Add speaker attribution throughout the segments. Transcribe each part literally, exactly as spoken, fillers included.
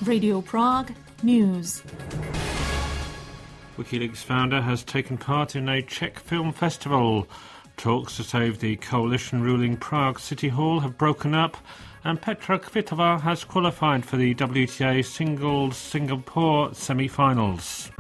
Speaker 1: Radio Prague News.
Speaker 2: WikiLeaks founder has taken part in a Czech film festival. Talks to save the coalition-ruling Prague City Hall have broken up, and Petra Kvitova has qualified for the W T A Singles Singapore semi-finals.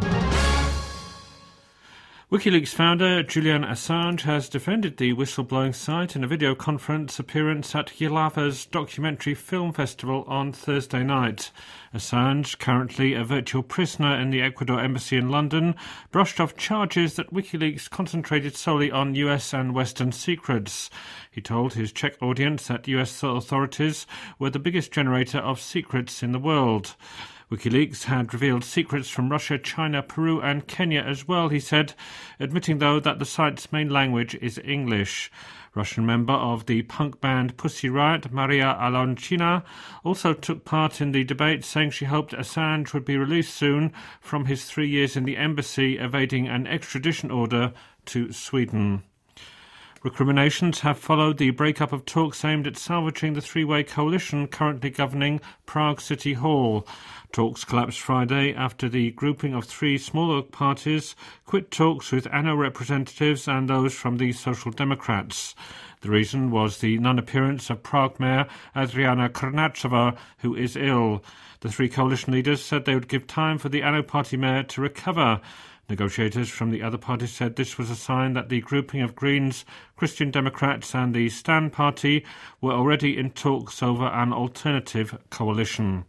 Speaker 2: WikiLeaks founder Julian Assange has defended the whistleblowing site in a video conference appearance at Jilava's documentary film festival on Thursday night. Assange, currently a virtual prisoner in the Ecuador embassy in London, brushed off charges that WikiLeaks concentrated solely on U S and Western secrets. He told his Czech audience that U S authorities were the biggest generator of secrets in the world. WikiLeaks had revealed secrets from Russia, China, Peru and Kenya as well, he said, admitting, though, that the site's main language is English. Russian member of the punk band Pussy Riot, Maria Alonchina, also took part in the debate, saying she hoped Assange would be released soon from his three years in the embassy, evading an extradition order to Sweden. Recriminations have followed the breakup of talks aimed at salvaging the three-way coalition currently governing Prague City Hall. Talks collapsed Friday after the grouping of three smaller parties quit talks with A N O representatives and those from the Social Democrats. The reason was the non-appearance of Prague Mayor Adriana Krnáčová, who is ill. The three coalition leaders said they would give time for the A N O party mayor to recover. Negotiators from the other parties said this was a sign that the grouping of Greens, Christian Democrats and the Stan Party were already in talks over an alternative coalition.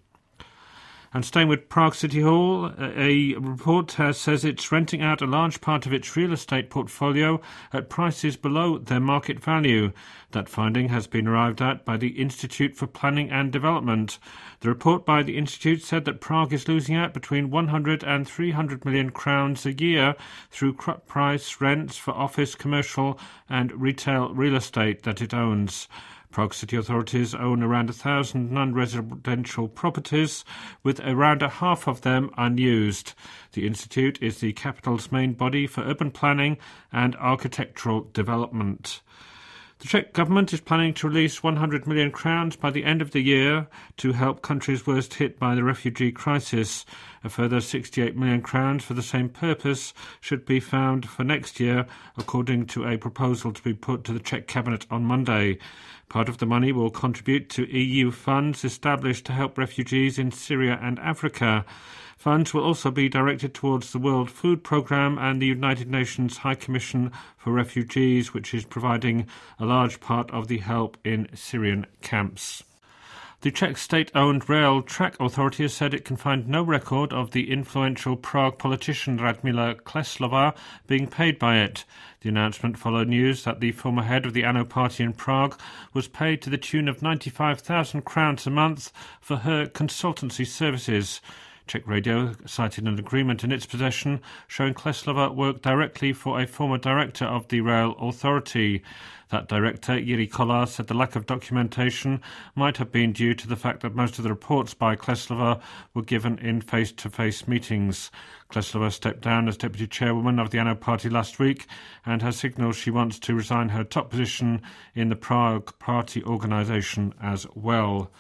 Speaker 2: And staying with Prague City Hall, a report has, says it's renting out a large part of its real estate portfolio at prices below their market value. That finding has been arrived at by the Institute for Planning and Development. The report by the Institute said that Prague is losing out between one hundred and three hundred million crowns a year through cut price rents for office, commercial and retail real estate that it owns. Prague city authorities own around a thousand non-residential properties, with around a half of them unused. The Institute is the capital's main body for urban planning and architectural development. The Czech government is planning to release one hundred million crowns by the end of the year to help countries worst hit by the refugee crisis. A further sixty-eight million crowns for the same purpose should be found for next year, according to a proposal to be put to the Czech cabinet on Monday. Part of the money will contribute to E U funds established to help refugees in Syria and Africa. Funds will also be directed towards the World Food Programme and the United Nations High Commission for Refugees, which is providing a large part of the help in Syrian camps. The Czech state-owned rail track authority has said it can find no record of the influential Prague politician Radmila Kleslová being paid by it. The announcement followed news that the former head of the A N O party in Prague was paid to the tune of ninety-five thousand crowns a month for her consultancy services. Czech Radio cited an agreement in its possession showing Kleslová worked directly for a former director of the rail authority. That director, Jiří Kolář, said the lack of documentation might have been due to the fact that most of the reports by Kleslová were given in face-to-face meetings. Kleslová stepped down as deputy chairwoman of the A N O party last week and has signalled she wants to resign her top position in the Prague party organisation as well.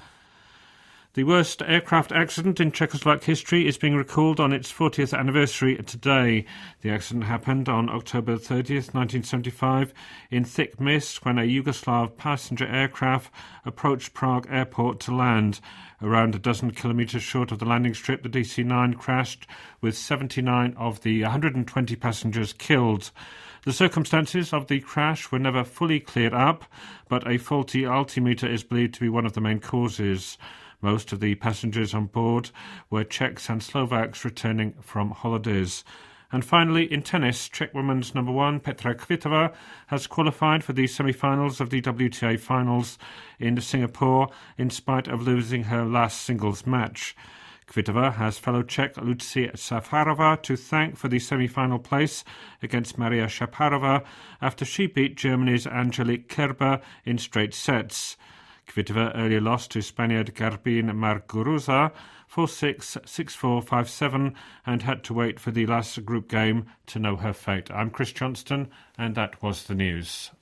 Speaker 2: The worst aircraft accident in Czechoslovak history is being recalled on its fortieth anniversary today. The accident happened on October thirtieth, nineteen seventy-five, in thick mist when a Yugoslav passenger aircraft approached Prague airport to land. Around a dozen kilometres short of the landing strip, the D C nine crashed with seventy-nine of the one hundred twenty passengers killed. The circumstances of the crash were never fully cleared up, but a faulty altimeter is believed to be one of the main causes. Most of the passengers on board were Czechs and Slovaks returning from holidays. And finally, in tennis, Czech women's number one, Petra Kvitova, has qualified for the semi-finals of the W T A finals in Singapore in spite of losing her last singles match. Kvitova has fellow Czech Lucie Safarova to thank for the semi-final place against Maria Shaparova after she beat Germany's Angelique Kerber in straight sets. Kvitova earlier lost to Spaniard Garbine Muguruza four six, six four, five seven and had to wait for the last group game to know her fate. I'm Chris Johnston and that was the news.